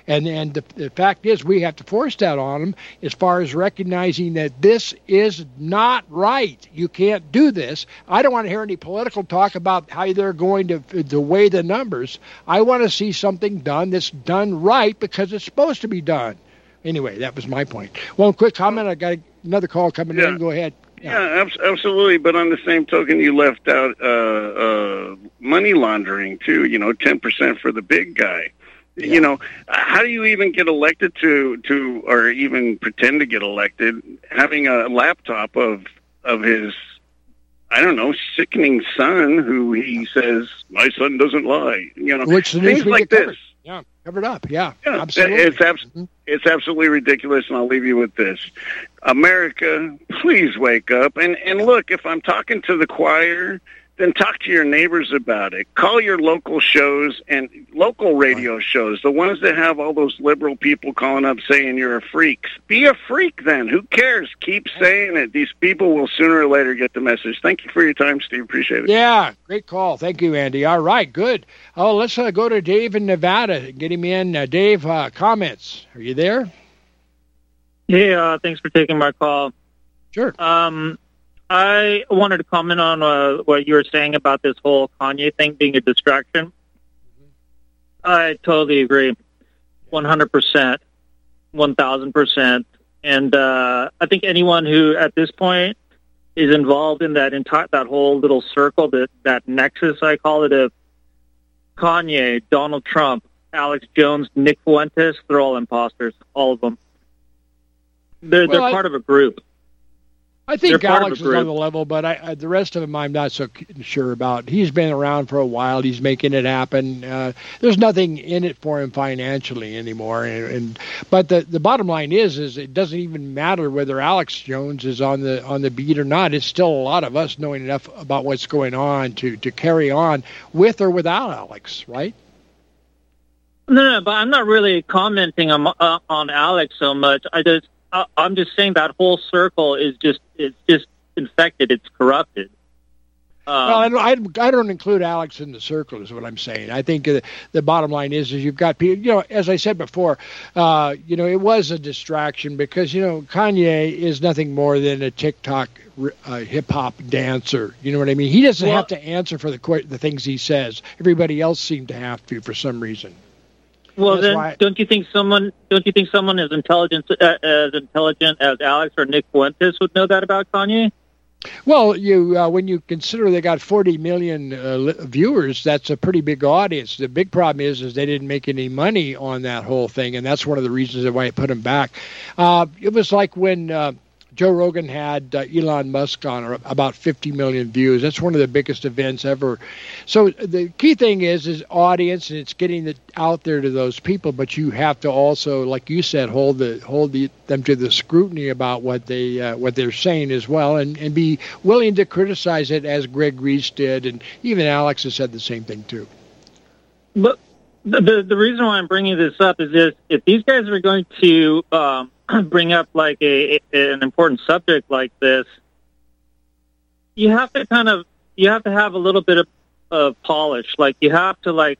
Speaker 2: And the fact is, we have to force that on them as far as recognizing that this is not right. You can't do this. I don't want to hear any political talk about how they're going to weigh the numbers. I want to see something done that's done right because it's supposed to be done. Anyway, that was my point. One quick comment. I got another call coming in. Go ahead.
Speaker 12: Yeah, absolutely. But on the same token, you left out money laundering too. 10% for the big guy. Yeah. How do you even get elected to or even pretend to get elected having a laptop of his, I don't know, sickening son who he says, my son doesn't lie.
Speaker 2: Which
Speaker 12: things like this.
Speaker 2: Yeah, covered up. Yeah, absolutely.
Speaker 12: It's absolutely ridiculous, and I'll leave you with this. America, please wake up. And look, if I'm talking to the choir, then talk to your neighbors about it. Call your local shows and local radio shows, the ones that have all those liberal people calling up saying you're a freak. Be a freak then. Who cares? Keep saying it. These people will sooner or later get the message. Thank you for your time, Steve. Appreciate it.
Speaker 2: Yeah, great call. Thank you, Andy. All right, good. Oh, let's go to Dave in Nevada. Get him in. Dave, comments. Are you there?
Speaker 1: Yeah, thanks for taking my call.
Speaker 2: Sure.
Speaker 1: I wanted to comment on what you were saying about this whole Kanye thing being a distraction. I totally agree. 100%, 1,000%. And I think anyone who, at this point, is involved in that whole little circle, that nexus, I call it, of Kanye, Donald Trump, Alex Jones, Nick Fuentes, they're all imposters, all of them. They're part of a group.
Speaker 2: I think Alex is on the level, but the rest of them I'm not so sure about. He's been around for a while. He's making it happen. There's nothing in it for him financially anymore. But the bottom line is it doesn't even matter whether Alex Jones is on the beat or not. It's still a lot of us knowing enough about what's going on to carry on with or without Alex, right?
Speaker 1: No, but I'm not really commenting on Alex so much. I'm just saying that whole circle is just infected. It's corrupted.
Speaker 2: Well, I don't include Alex in the circle is what I'm saying. I think the bottom line is you've got people, as I said before, it was a distraction because, Kanye is nothing more than a TikTok hip-hop dancer. You know what I mean? He doesn't have to answer for the things he says. Everybody else seemed to have to for some reason.
Speaker 1: Well, then, don't you think someone as intelligent as Alex or Nick Fuentes would know that about Kanye?
Speaker 2: Well, when you consider they got 40 million viewers, that's a pretty big audience. The big problem is they didn't make any money on that whole thing, and that's one of the reasons why I put him back. It was like when Joe Rogan had Elon Musk on, about 50 million views. That's one of the biggest events ever. So the key thing is audience, and it's getting it out there to those people. But you have to also, like you said, hold them to the scrutiny about what they're saying as well, and be willing to criticize it as Greg Reese did, and even Alex has said the same thing too.
Speaker 1: But the reason why I'm bringing this up is this: if these guys are going to bring up like an important subject like this, you have to have a little bit of polish. Like you have to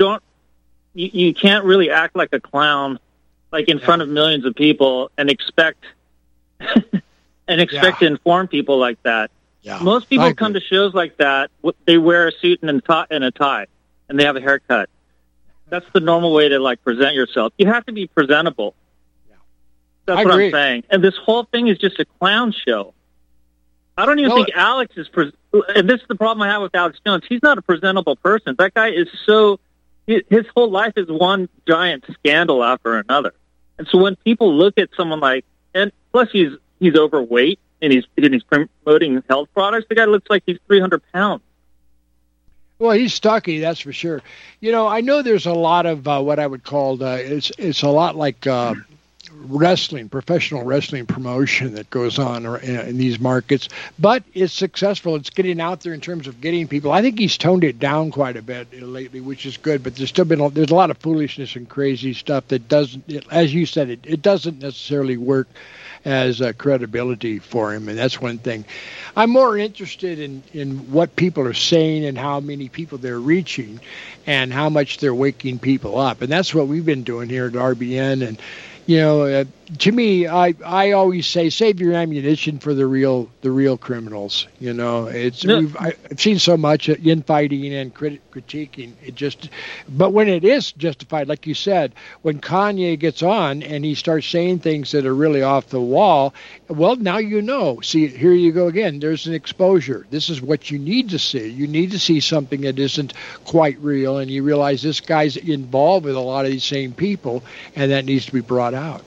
Speaker 1: you can't really act like a clown, like in front of millions of people and expect to inform people like that. Yeah. Most people come to shows like that. They wear a suit and a tie, and they have a haircut. That's the normal way to present yourself. You have to be presentable. That's what I'm saying. And this whole thing is just a clown show. I don't even think Alex is... and this is the problem I have with Alex Jones. He's not a presentable person. That guy is so... His whole life is one giant scandal after another. And so when people look at someone like... And plus he's overweight and he's promoting health products. The guy looks like he's 300 pounds.
Speaker 2: Well, he's stocky, that's for sure. I know there's a lot of what I would call... it's a lot like... professional wrestling promotion that goes on in these markets, but it's successful. It's getting out there in terms of getting people. I think he's toned it down quite a bit lately, which is good, but there's a lot of foolishness and crazy stuff that doesn't, as you said, it doesn't necessarily work as credibility for him, and that's one thing. I'm more interested in what people are saying and how many people they're reaching and how much they're waking people up, and that's what we've been doing here at RBN. And to me, I always say, save your ammunition for the real criminals. I've seen so much infighting and critiquing. But when it is justified, like you said, when Kanye gets on and he starts saying things that are really off the wall, well, now See, here you go again. There's an exposure. This is what you need to see. You need to see something that isn't quite real, and you realize this guy's involved with a lot of these same people, and that needs to be brought out.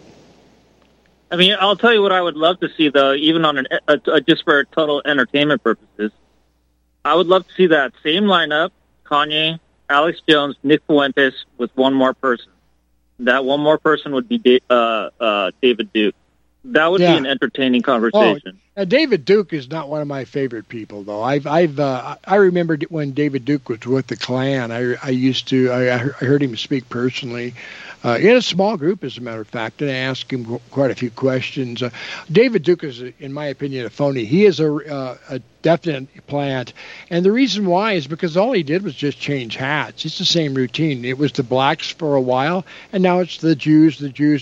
Speaker 1: I mean, I'll tell you what I would love to see, though, even on just for total entertainment purposes. I would love to see that same lineup, Kanye, Alex Jones, Nick Fuentes, with one more person. That one more person would be David Duke. That would be an entertaining conversation.
Speaker 2: David Duke is not one of my favorite people, though. I remember when David Duke was with the Klan. I heard him speak personally in a small group, as a matter of fact, and I asked him quite a few questions. David Duke is, in my opinion, a phony. He is a definite plant, and the reason why is because all he did was just change hats. It's the same routine. It was the blacks for a while, and now it's the Jews.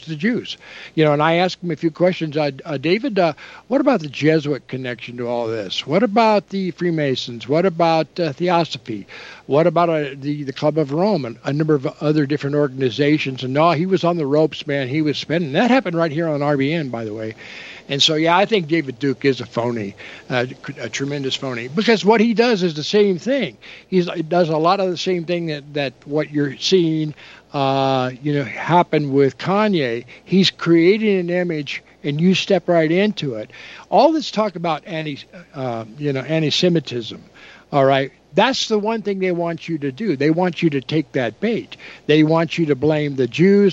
Speaker 2: And I asked him a few questions. David, what about the Jesuit connection to all this? What about the Freemasons? What about Theosophy? What about the Club of Rome and a number of other different organizations? And no, he was on the ropes, man. He was spending. That happened right here on RBN, by the way. And so, I think David Duke is a phony, a tremendous phony, because what he does is the same thing. He does a lot of the same thing that what you're seeing, happen with Kanye. He's creating an image, and you step right into it. All this talk about anti-Semitism, all right. That's the one thing they want you to do. They want you to take that bait. They want you to blame the Jews.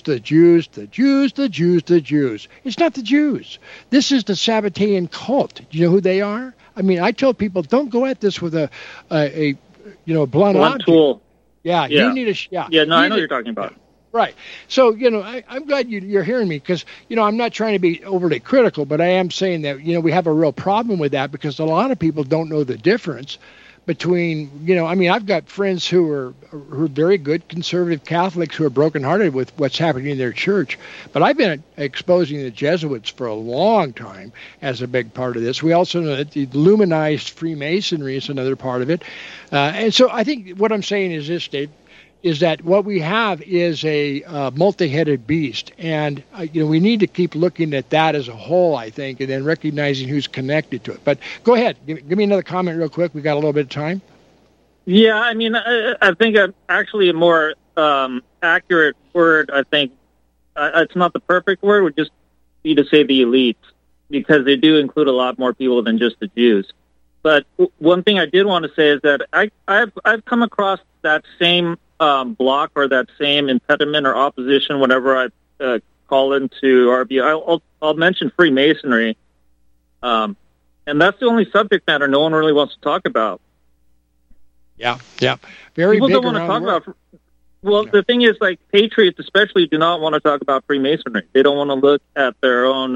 Speaker 2: It's not the Jews. This is the Sabbatean cult. Do you know who they are? I mean, I tell people, don't go at this with a blunt object.
Speaker 1: Tool.
Speaker 2: Yeah, you need a
Speaker 1: I know what you're talking about.
Speaker 2: Right. So, I'm glad you're hearing me because, I'm not trying to be overly critical, but I am saying that, we have a real problem with that because a lot of people don't know the difference between, I've got friends who are very good conservative Catholics who are brokenhearted with what's happening in their church. But I've been exposing the Jesuits for a long time as a big part of this. We also know that the Illuminized Freemasonry is another part of it. And so I think what I'm saying is this, Dave, is that what we have is a multi-headed beast. And, we need to keep looking at that as a whole, I think, and then recognizing who's connected to it. But go ahead. Give me another comment real quick. We got a little bit of time.
Speaker 1: Yeah, I mean, I think actually a more accurate word, I think, it's not the perfect word, would just be to say the elites, because they do include a lot more people than just the Jews. But one thing I did want to say is that I've come across that same block or that same impediment or opposition whenever I call into RBN. I'll mention Freemasonry, and that's the only subject matter no one really wants to talk about.
Speaker 2: Yeah. Very
Speaker 1: people
Speaker 2: big
Speaker 1: don't want to talk about. Well, the thing is, like, patriots especially do not want to talk about Freemasonry. They don't want to look at their own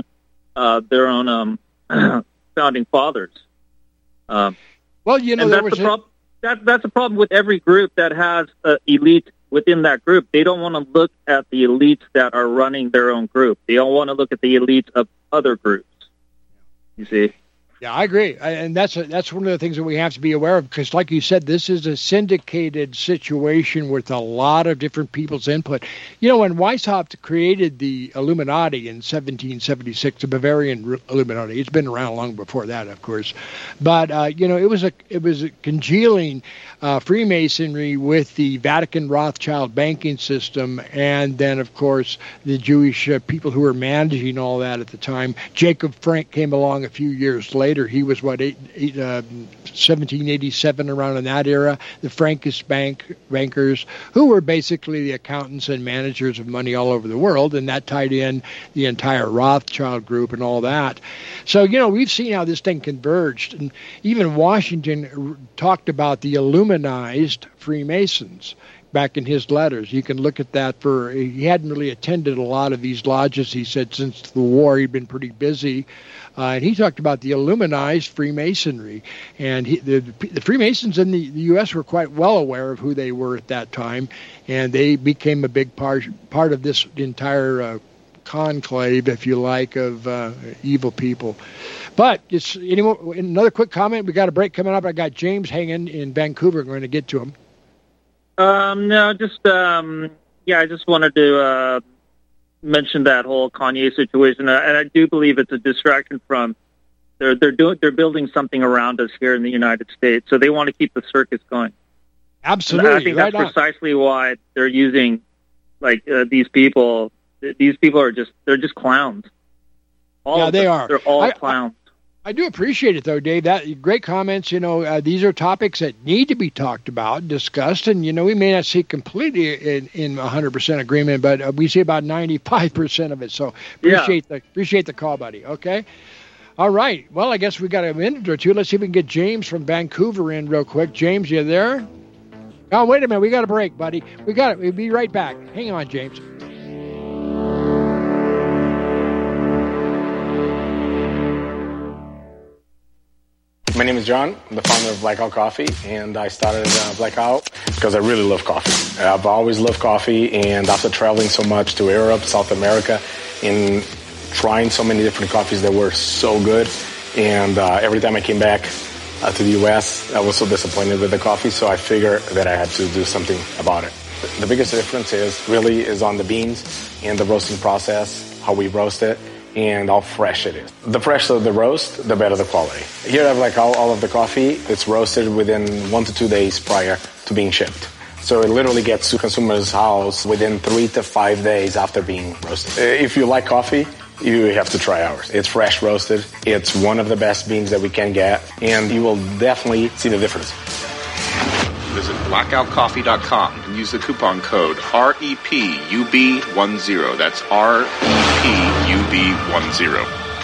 Speaker 1: founding fathers.
Speaker 2: Well, there was
Speaker 1: that's a problem with every group that has elite within that group. They don't want to look at the elites that are running their own group. They don't want to look at the elites of other groups. You see?
Speaker 2: Yeah, I agree. And that's one of the things that we have to be aware of, because like you said, this is a syndicated situation with a lot of different people's input. When Weishaupt created the Illuminati in 1776, the Bavarian Illuminati, it's been around long before that, of course. But, it was a congealing Freemasonry with the Vatican Rothschild banking system, and then, of course, the Jewish people who were managing all that at the time. Jacob Frank came along a few years later. later. He was, 1787, around in that era. The Frankish bankers, who were basically the accountants and managers of money all over the world, and that tied in the entire Rothschild group and all that. So, we've seen how this thing converged. And even Washington talked about the Illuminized Freemasons back in his letters. You can look at that. He hadn't really attended a lot of these lodges, he said, since the war. He'd been pretty busy. And he talked about the Illuminized Freemasonry. And the Freemasons in the U.S. were quite well aware of who they were at that time, and they became a big part of this entire conclave, if you like, of evil people. But another quick comment. We got a break coming up. I got James hanging in Vancouver. I'm going to get to him.
Speaker 1: No, just I just wanted to mention that whole Kanye situation, and I do believe it's a distraction from they're building something around us here in the United States, so they want to keep the circus going.
Speaker 2: Absolutely,
Speaker 1: and I think that's precisely why they're using these people. These people are just clowns.
Speaker 2: They are.
Speaker 1: They're all clowns.
Speaker 2: I do appreciate it, though, Dave. That great comments. These are topics that need to be talked about, discussed, and we may not see completely in 100% agreement, but we see about 95% of it. So appreciate the call, buddy. Okay. All right. Well, I guess we got a minute or two. Let's see if we can get James from Vancouver in real quick. James, you there? Oh, wait a minute. We got a break, buddy. We got it. We'll be right back. Hang on, James.
Speaker 4: My name is John. I'm the founder of Blackout Coffee, and I started Blackout because I really love coffee. I've always loved coffee, and after traveling so much to Europe, South America, and trying so many different coffees that were so good, and every time I came back to the U.S., I was so disappointed with the coffee, so I figured that I had to do something about it. The biggest difference is on the beans and the roasting process, how we roast it, and how fresh it is. The fresher the roast, the better the quality. Here I have all of the coffee. It's roasted within 1 to 2 days prior to being shipped. So it literally gets to consumer's house within 3 to 5 days after being roasted. If you like coffee, you have to try ours. It's fresh roasted. It's one of the best beans that we can get, and you will definitely see the difference.
Speaker 18: Visit blackoutcoffee.com and use the coupon code REPUB10. That's REPUB10.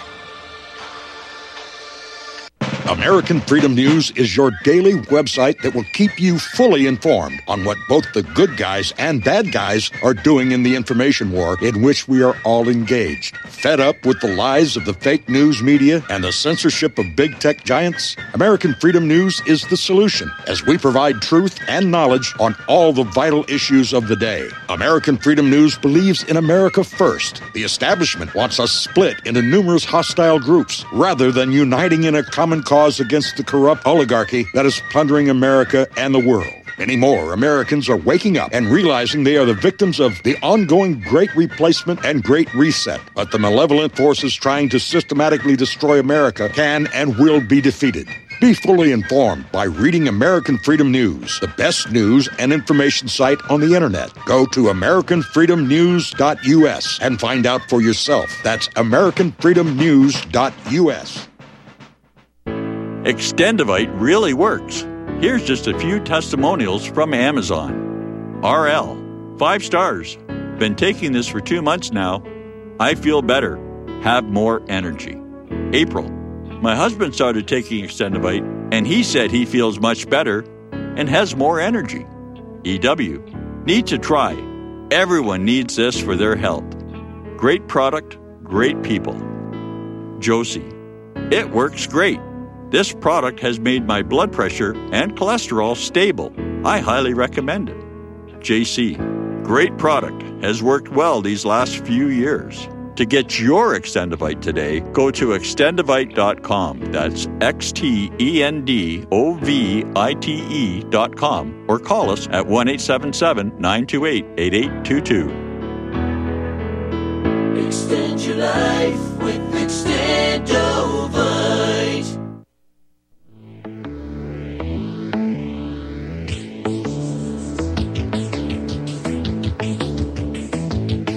Speaker 14: American Freedom News is your daily website that will keep you fully informed on what both the good guys and bad guys are doing in the information war in which we are all engaged. Fed up with the lies of the fake news media and the censorship of big tech giants? American Freedom News is the solution, as we provide truth and knowledge on all the vital issues of the day. American Freedom News believes in America first. The establishment wants us split into numerous hostile groups rather than uniting in a common cause against the corrupt oligarchy that is plundering America and the world. Many more Americans are waking up and realizing they are the victims of the ongoing Great Replacement and Great Reset. But the malevolent forces trying to systematically destroy America can and will be defeated. Be fully informed by reading American Freedom News, the best news and information site on the internet. Go to AmericanFreedomNews.us and find out for yourself. That's AmericanFreedomNews.us.
Speaker 22: Extendivite really works. Here's just a few testimonials from Amazon. RL, 5 stars. Been taking this for 2 months now. I feel better. Have more energy. April, my husband started taking Extendivite, and he said he feels much better and has more energy. EW, need to try. Everyone needs this for their health. Great product, great people. Josie, it works great. This product has made my blood pressure and cholesterol stable. I highly recommend it. JC, great product. Has worked well these last few years. To get your Extendivite today, go to extendivite.com. That's XTENDOVITE.com, or call us at 1-877-928-8822.
Speaker 11: Extend your life with Extendovite.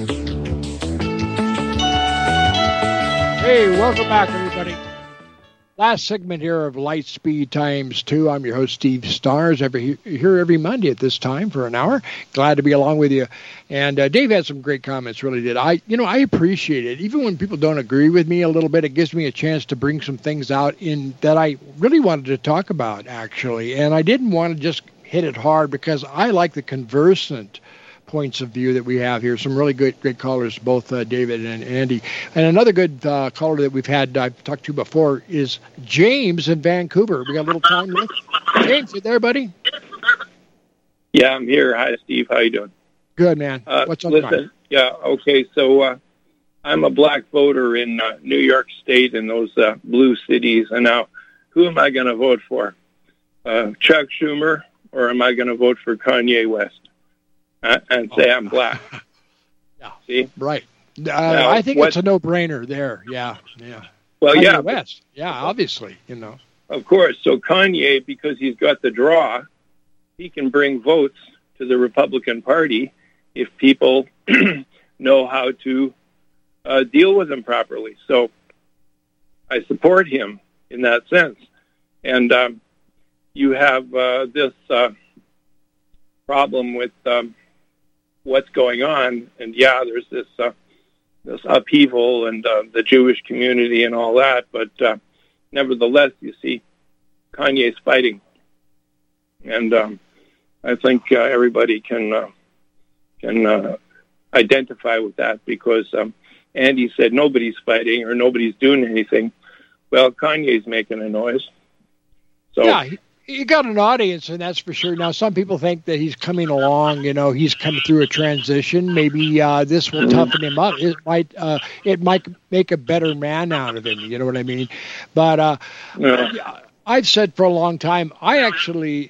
Speaker 2: Hey, welcome back, everybody. Last segment here of Lightspeed Times 2. I'm your host, Steve Stars, here every Monday at this time for an hour. Glad to be along with you. And Dave had some great comments, really did. I appreciate it. Even when people don't agree with me a little bit, it gives me a chance to bring some things out in that I really wanted to talk about, actually. And I didn't want to just hit it hard because I like the conversant points of view that we have here. Some really great callers, both David and Andy. And another good caller that we've had, I've talked to before, is James in Vancouver. We got a little time left. James, you there, buddy?
Speaker 5: Yeah, I'm here. Hi, Steve. How you doing?
Speaker 2: Good, man. What's on mind?
Speaker 5: Yeah, okay. So I'm a black voter in New York State and those blue cities. And now, who am I going to vote for? Chuck Schumer, or am I going to vote for Kanye West? And say I'm black.
Speaker 2: Yeah.
Speaker 5: See?
Speaker 2: Right. I think it's a no-brainer there. Yeah.
Speaker 5: Well,
Speaker 2: Kanye
Speaker 5: yeah.
Speaker 2: West. Yeah, obviously,
Speaker 5: Of course. So Kanye, because he's got the draw, he can bring votes to the Republican Party if people know how to deal with him properly. So I support him in that sense. And you have this problem with what's going on, and there's this upheaval and the Jewish community and all that, but nevertheless, you see, Kanye's fighting, and I think everybody can identify with that because Andy said nobody's fighting or nobody's doing anything. Well, Kanye's making a noise. So
Speaker 2: yeah. He got an audience, and that's for sure. Now, some people think that he's coming along. He's coming through a transition. Maybe this will toughen him up. It might make a better man out of him. You know what I mean? But I've said for a long time, I actually,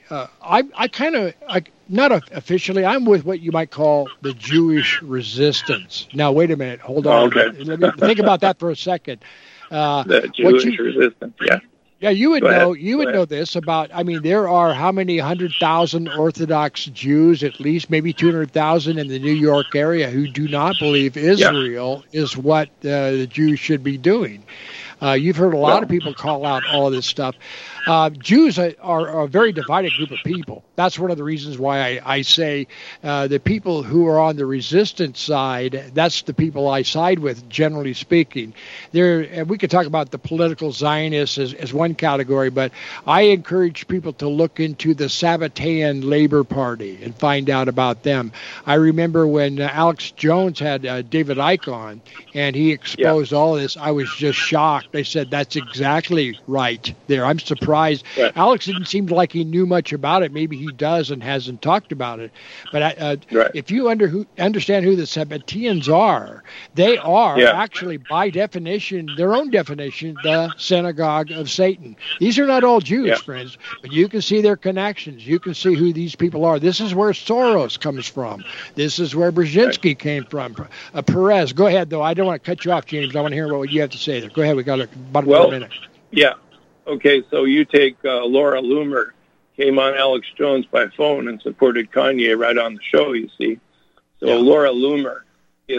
Speaker 2: not officially, I'm with what you might call the Jewish resistance. Now, wait a minute. Hold on.
Speaker 5: Okay.
Speaker 2: Let me think about that for a second.
Speaker 5: The Jewish resistance, yeah.
Speaker 2: Yeah, you would know. You would know this about. I mean, there are how many 100,000 Orthodox Jews, at least maybe 200,000 in the New York area, who do not believe Israel is what the Jews should be doing. You've heard a lot of people call out all of this stuff. Jews are a very divided group of people. That's one of the reasons why I say the people who are on the resistance side, that's the people I side with, generally speaking. And we could talk about the political Zionists as one category, but I encourage people to look into the Sabbatean Labor Party and find out about them. I remember when Alex Jones had David Icke on, and he exposed all of this, I was just shocked. They said, that's exactly right there. I'm surprised. Right. Alex didn't seem like he knew much about it. Maybe he does and hasn't talked about it. But if you understand who the Sabbateans are, they are actually, by definition, their own definition, the synagogue of Satan. These are not all Jews, friends, but you can see their connections. You can see who these people are. This is where Soros comes from. This is where Brzezinski came from. Perez. Go ahead, though. I don't want to cut you off, James. I want to hear what you have to say there. Go ahead. We got about a minute.
Speaker 5: Yeah. Okay, so you take Laura Loomer, came on Alex Jones by phone and supported Kanye right on the show, you see. So Laura Loomer is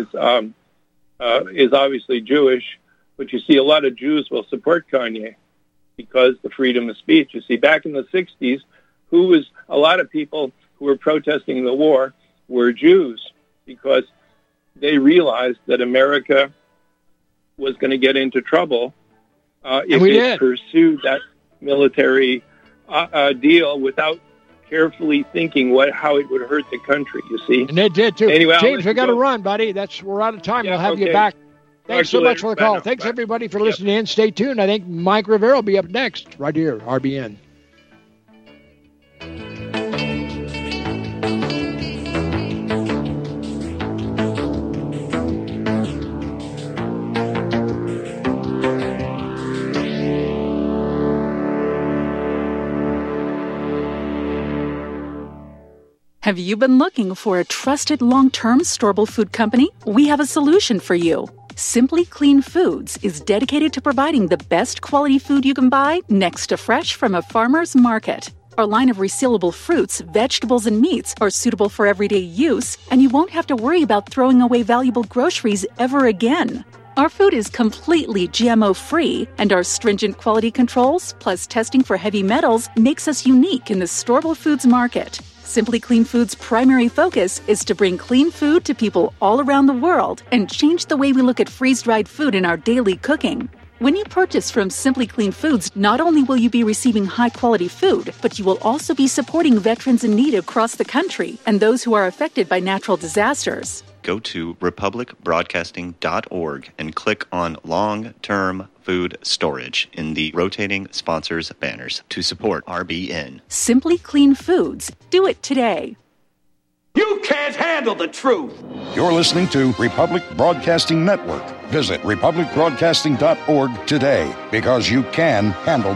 Speaker 5: obviously Jewish, but you see a lot of Jews will support Kanye because the freedom of speech. You see, back in the 60s, a lot of people who were protesting the war were Jews because they realized that America was going to get into trouble if it pursued that military deal without carefully thinking how it would hurt the country, you see.
Speaker 2: And they did, too.
Speaker 5: Anyway,
Speaker 2: James, we got to run, buddy. We're out of time. We'll have you back. Thanks so much for the call. Thanks, everybody, for listening in. Stay tuned. I think Mike Rivera will be up next, right here, RBN.
Speaker 6: Have you been looking for a trusted long-term storable food company? We have a solution for you. Simply Clean Foods is dedicated to providing the best quality food you can buy next to fresh from a farmer's market. Our line of resealable fruits, vegetables, and meats are suitable for everyday use, and you won't have to worry about throwing away valuable groceries ever again. Our food is completely GMO-free, and our stringent quality controls, plus testing for heavy metals, makes us unique in the storable foods market. Simply Clean Foods' primary focus is to bring clean food to people all around the world and change the way we look at freeze-dried food in our daily cooking. When you purchase from Simply Clean Foods, not only will you be receiving high-quality food, but you will also be supporting veterans in need across the country and those who are affected by natural disasters.
Speaker 8: Go to republicbroadcasting.org and click on long-term food storage in the rotating sponsors banners to support RBN.
Speaker 6: Simply Clean Foods. Do it today.
Speaker 13: You can't handle the truth.
Speaker 14: You're listening to Republic Broadcasting Network. Visit republicbroadcasting.org today because you can handle